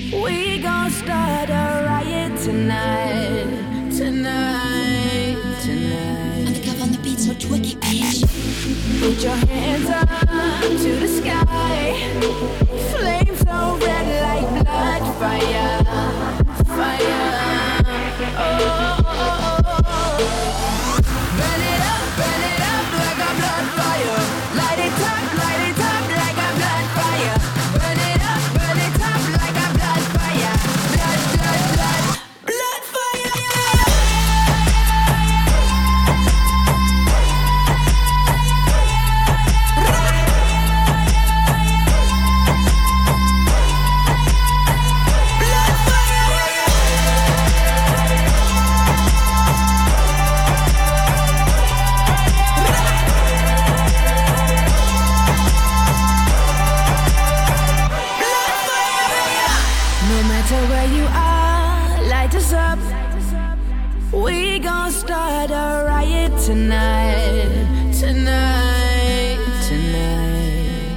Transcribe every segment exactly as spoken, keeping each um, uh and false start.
We gon' start a riot tonight, tonight, tonight. Undercover on the beat, so twerk it, bitch. Put your hands up to the sky. Flames so red like blood, fire, fire. Oh, oh, oh, oh. Burn it up, burn it up like a blood fire. Light it up, light it up like a blood fire. Burn it up, burn it up like a blood fire. Blood, blood, blood, blood fire. We gon' start a riot tonight, tonight, tonight.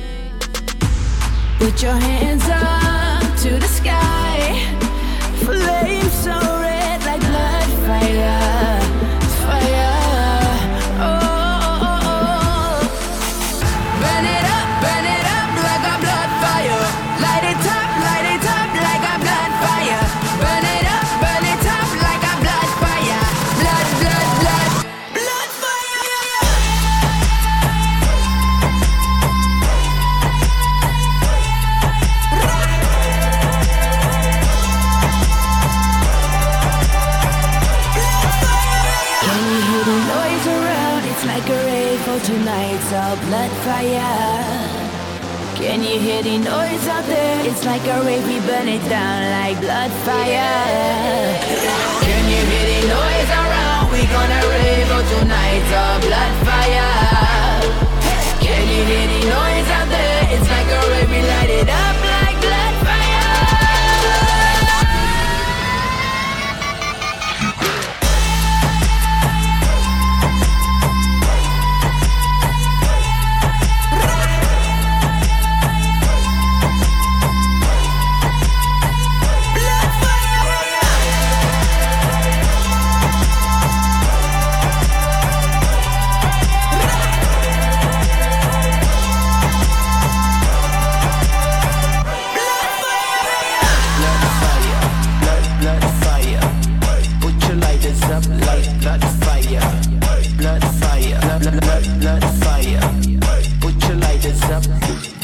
Put your hands up to the sky. Flames so red like blood, fire, fire. Oh, oh, oh. Burn it up, burn it up like a blood fire. Light it up, light it up like a blood fire. Burn it up, burn it up like a blood fire. Blood, blood, blood, blood fire. Can you hear the noise around? It's like a rave for tonight's all blood fire. Can you hear the noise out there? It's like a rave, we burn it down like blood fire. Can you hear the noise around? We gonna rave out tonight's all blood fire. Can you hear the noise out there? It's like a rave, we light it up like blood fire. Blood fire, blood, blood, blood fire. Put your lighters up.